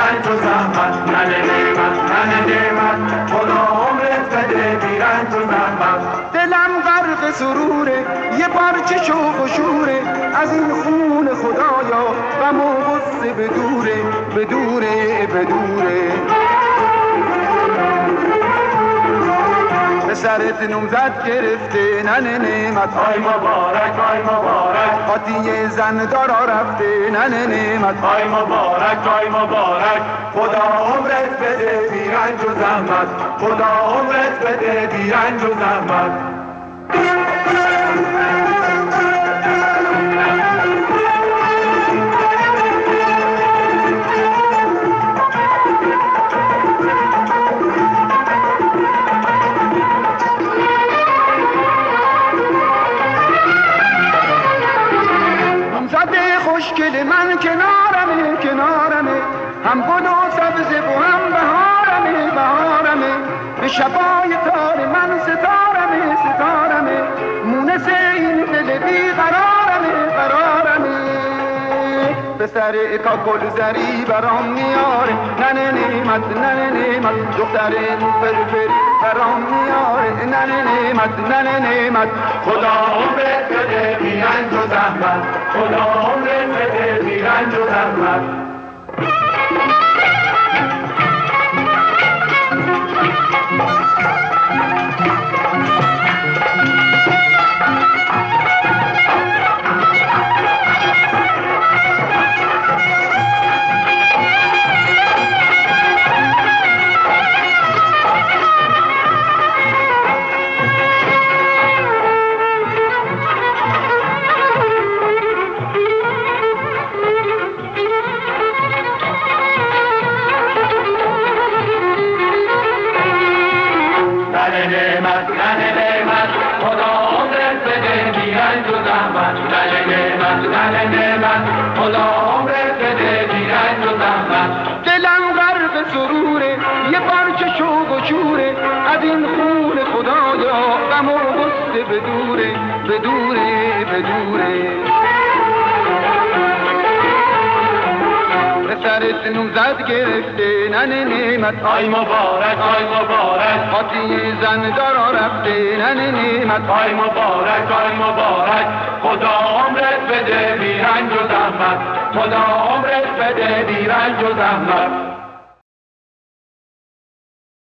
رنج و زحمت. ننه نعمت ننه نعمت خدا عمرت بده بی رنج و زحمت. دلم غرق سروره یه پارچه شوق و شوره از این خون خدایا غم و غصه بدوره بدوره بدوره. به سرت نوزد گرفته ننه نعمت آی مبارک آی مبارک قاطی زن دارا رفته ننه نعمت آی مبارک آی مبارک خدا عمرت بده بی رنج و زحمت. خدا عمرت بده بی رنج و زحمت. خوشگل من کنارمه کنارمه هم گل و سبزه و هم بهارمه بهارمه به شبای تار من ستارمه ستارمه مونس این دل بی قرارمه قرارمه به سر کاکل زری برام میاره ننه نعمت ننه نعمت دختر فرفری برام میاره ننه نعمت ننه نعمت خدا عمرت بده بی رنج و زحمت. خدا عمرت بده بی رنج و زحمت. ننه نعمت ننه نعمت خدا عمرت بده بی رنج و زحمت. ننه نعمت ننه نعمت خدا عمرت بده بی رنج و زحمت. دلم غرق سروره یه پارچه شوق و شوره از این خون خدایا غم و غصه بدوره بدوره بدوره. به سرت نوزد گرفته ننه نعمت آی مبارک آی مبارک قاطی زن دارا رفته ننه نعمت آی مبارک آی مبارک خدا عمرت بده بی رنج و زحمت. خدا عمرت بده بی رنج و زحمت.